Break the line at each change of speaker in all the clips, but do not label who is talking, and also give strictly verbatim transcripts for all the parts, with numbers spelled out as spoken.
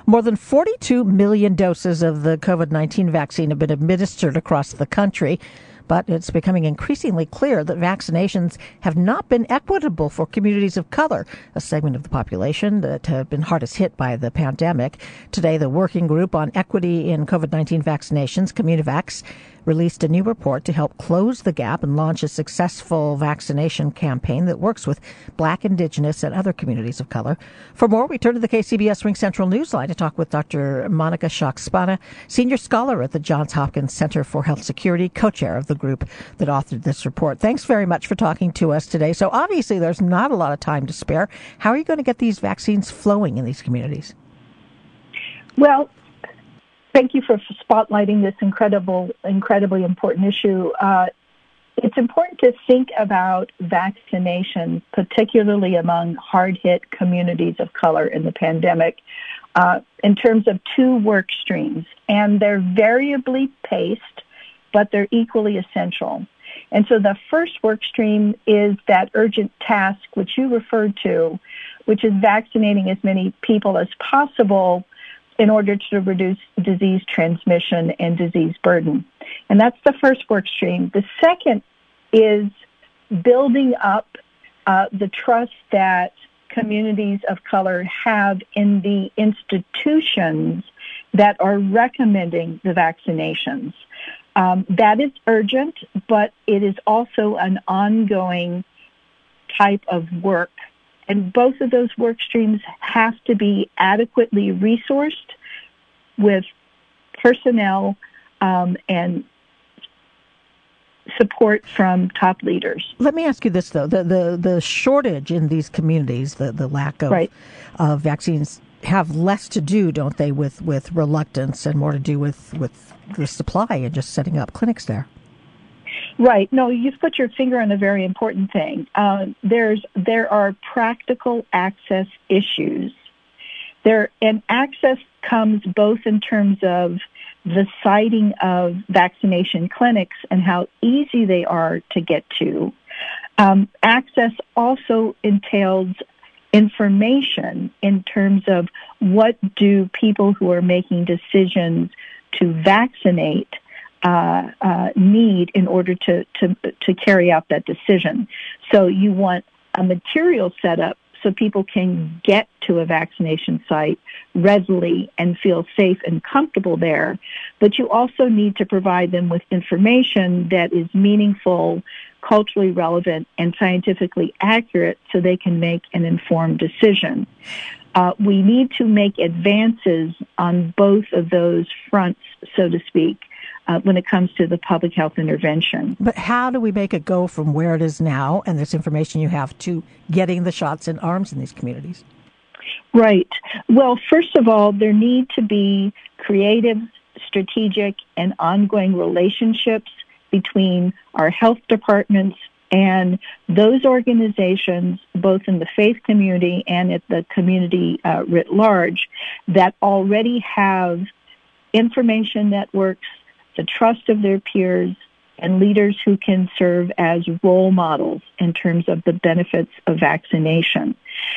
More than forty-two million doses of the COVID nineteen vaccine have been administered across the country, but it's becoming increasingly clear that vaccinations have not been equitable for communities of color, a segment of the population that have been hardest hit by the pandemic. Today, the Working Group on Equity in COVID nineteen Vaccinations, Communivax, released a new report to help close the gap and launch a successful vaccination campaign that works with Black, Indigenous, and other communities of color. For more, we turn to the K C B S Ring Central Newsline to talk with Doctor Monica Schock-Spana, Senior Scholar at the Johns Hopkins Center for Health Security, co-chair of the group that authored this report. Thanks very much for talking to us today. So obviously there's not a lot of time to spare. How are you going to get these vaccines flowing in these communities?
Well, thank you for spotlighting this incredible, incredibly important issue. Uh, it's important to think about vaccination, particularly among hard-hit communities of color in the pandemic, uh, in terms of two work streams. And they're variably paced, but they're equally essential. And so the first work stream is that urgent task, which you referred to, which is vaccinating as many people as possible in order to reduce disease transmission and disease burden. And that's the first work stream. The second is building up uh, the trust that communities of color have in the institutions that are recommending the vaccinations. Um, that is urgent, but it is also an ongoing type of work. And both of those work streams have to be adequately resourced with personnel um, and support from top leaders.
Let me ask you this, though. The the, the shortage in these communities, the, the lack of,
right.
of vaccines, have less to do, don't they, with, with reluctance and more to do with, with the supply and just setting up clinics there?
Right. No, you've put your finger on a very important thing. Uh, there's there are practical access issues. There and access comes both in terms of the siting of vaccination clinics and how easy they are to get to. Um, access also entails information in terms of what do people who are making decisions to vaccinate uh, uh, need in order to, to to carry out that decision. So you want a material setup so people can get to a vaccination site readily and feel safe and comfortable there. But you also need to provide them with information that is meaningful, culturally relevant, and scientifically accurate so they can make an informed decision. Uh, we need to make advances on both of those fronts, so to speak, uh, when it comes to the public health intervention.
But how do we make it go from where it is now and this information you have to getting the shots in arms in these communities?
Right. Well, first of all, there need to be creative, strategic, and ongoing relationships between our health departments and those organizations, both in the faith community and at the community uh, writ large, that already have information networks, the trust of their peers, and leaders who can serve as role models in terms of the benefits of vaccination.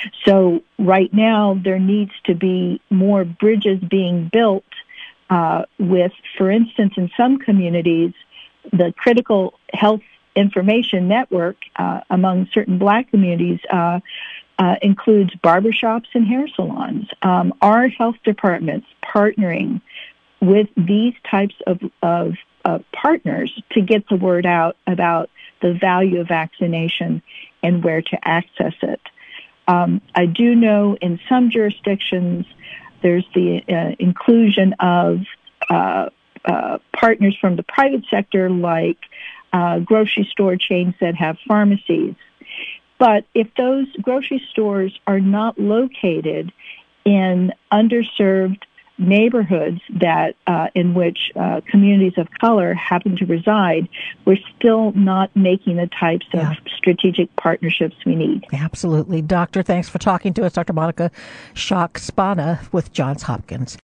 So right now, there needs to be more bridges being built uh, with, for instance, in some communities, the critical health information network uh, among certain Black communities uh, uh, includes barbershops and hair salons. Um, our health departments partnering with these types of, of, of partners to get the word out about the value of vaccination and where to access it. Um, I do know in some jurisdictions there's the uh, inclusion of uh, uh, partners from the private sector like uh, grocery store chains that have pharmacies. But if those grocery stores are not located in underserved neighborhoods that uh, in which uh, communities of color happen to reside, we're still not making the types of yeah. strategic partnerships we need.
Absolutely. Doctor, thanks for talking to us. Doctor Monica Schock-Spana with Johns Hopkins.